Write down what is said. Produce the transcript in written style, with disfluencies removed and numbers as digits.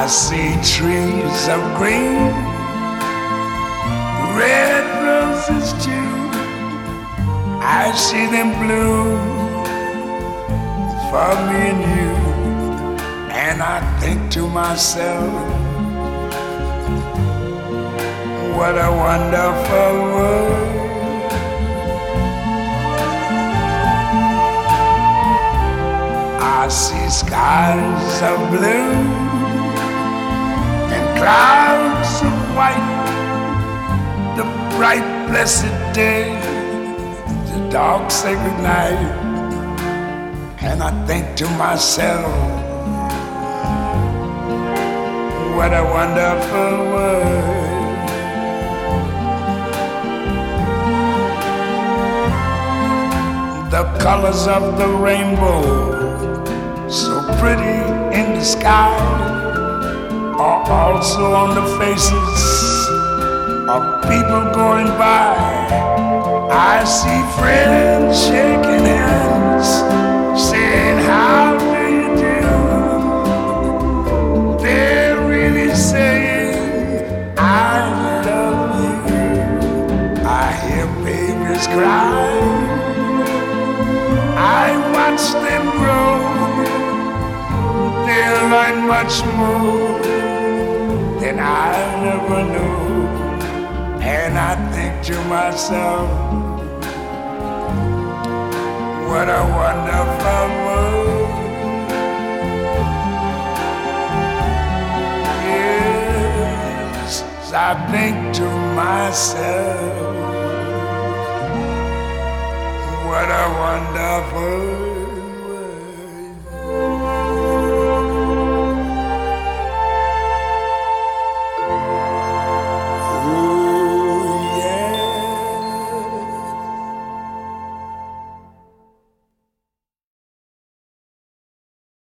I see trees of green, red roses too. I see them bloom for me and you. And I think to myself, what a wonderful world. I see skies of blue and clouds of white, the bright blessed day, the dark sacred night. And I think to myself, what a wonderful world. The colors of the rainbow, so pretty in the sky, are also on the faces of people going by. I see friends shaking hands, saying, how do you do? They're really saying, I love you. I hear babies cry, I watch them grow. They'll learn much more than I ever knew. And I think to myself, what a wonderful world. Yes, I think to myself,